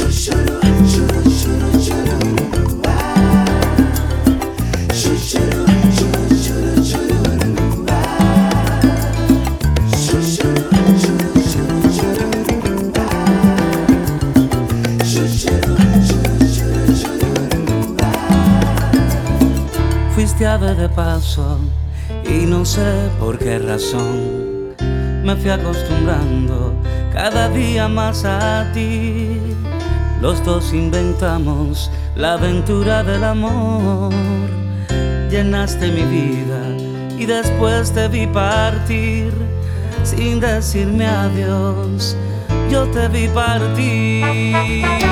Fuiste ave de paso y no sé por qué razón me fui acostumbrando cada día más a ti. Los dos inventamos la aventura del amor. Llenaste mi vida y después te vi partir. Sin decirme adiós, yo te vi partir.